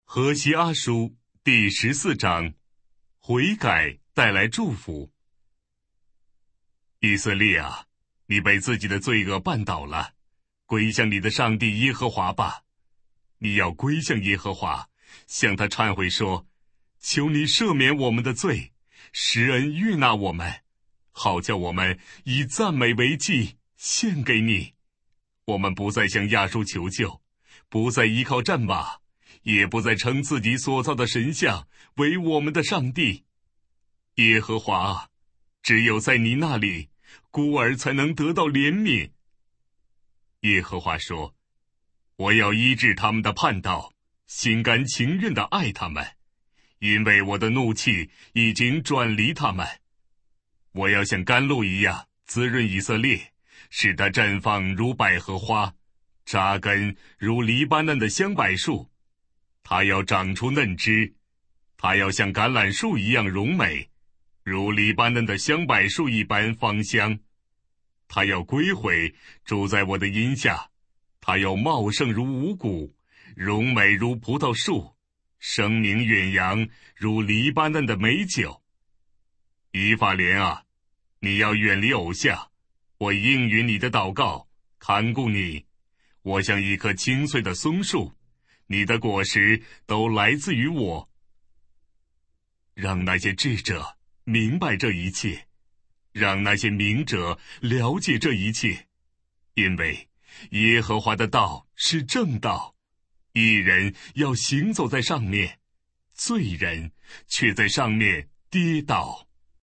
何西阿书第14章，悔改带来祝福。以色列啊，你被自己的罪恶绊倒了，归向你的上帝耶和华吧。你要归向耶和华，向他忏悔说，求你赦免我们的罪，施恩悦纳我们，好叫我们以赞美为祭献给你。我们不再向亚述求救，不再依靠战马，也不再称自己所造的神像为我们的上帝。耶和华啊，只有在你那里，孤儿才能得到怜悯。耶和华说，我要医治他们的叛道，心甘情愿地爱他们，因为我的怒气已经转离他们。我要像甘露一样滋润以色列，使它绽放如百合花，扎根如黎巴嫩的香柏树。它要长出嫩枝，它要像橄榄树一样荣美，如黎巴嫩的香柏树一般芳香。它要归回，住在我的荫下。它要茂盛如五谷，荣美如葡萄树，声名远扬如黎巴嫩的美酒。以法莲啊，你要远离偶像，我应允你的祷告，看顾你。我像一棵青翠的松树，你的果实都来自于我。让那些智者明白这一切，让那些明者了解这一切，因为耶和华的道是正道，义人要行走在上面，罪人却在上面跌倒。